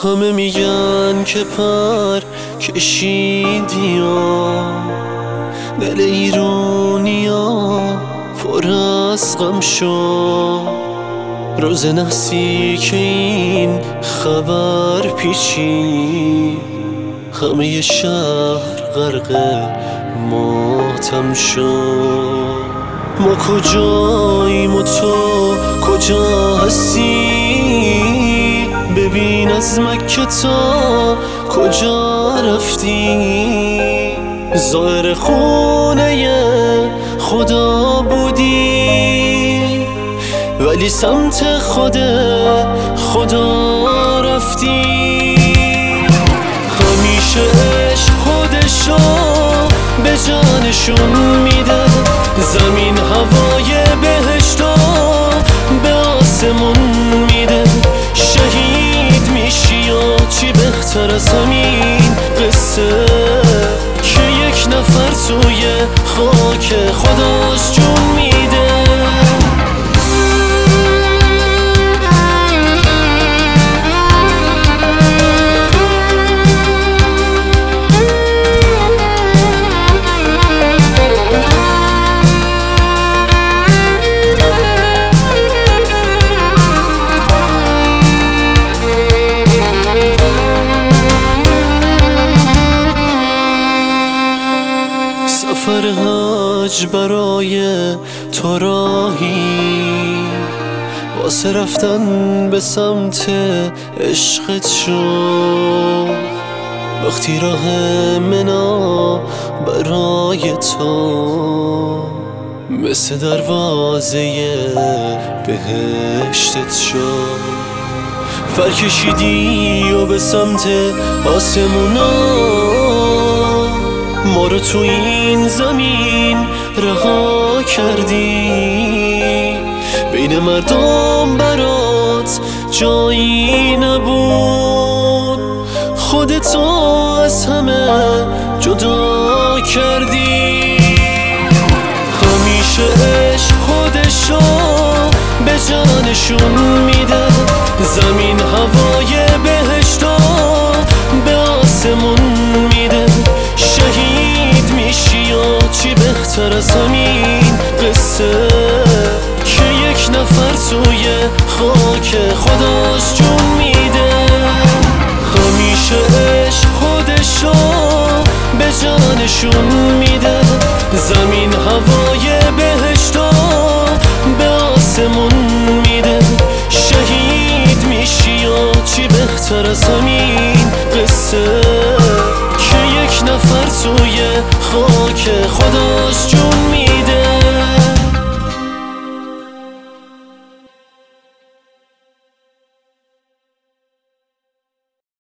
همه میگن که پر کشیدی و دل ایرونیا پر از غم شد. روز نحسی که این خبر پیچید همه شهر غرق ماتم شد. ما کجاییم و تو کجا هستی؟ ببین از مکه تا کجا رفتی؟ زائر خونه خدا بودی ولی سمت خدا رفتی. همیشه عشق خودشو به جانشون میده، زمین هوای بهشتو به آسمون میده. شهید میشی و چی بهتر از همین قصه که یک نفر توی خاک خداش جون میده. سفر حج برای تو راهی واسه رفتن به سمت عشقت شد. وقتی راه منا برای تو مثل دروازه بهشتت شد. فرکشیدی و به سمت آسمونا ما رو تو این زمین رها کردی. بین مردم برات جایی نبود، خودتو از همه جدا کردی. همیشه عشق خودشو به جانشون میده، زمین هوای بهشتو به آسمون میده. شهید میشی و چی بهتر از همین قصه که یک نفر توی خاک خداش جون میده. همیشه عشق خودشو به جانشون میده، زمین هوای بهشتو به آسمون میده. شهید میشی و چی بهتر از همین قصه که یک نفر توی خاک خداش جون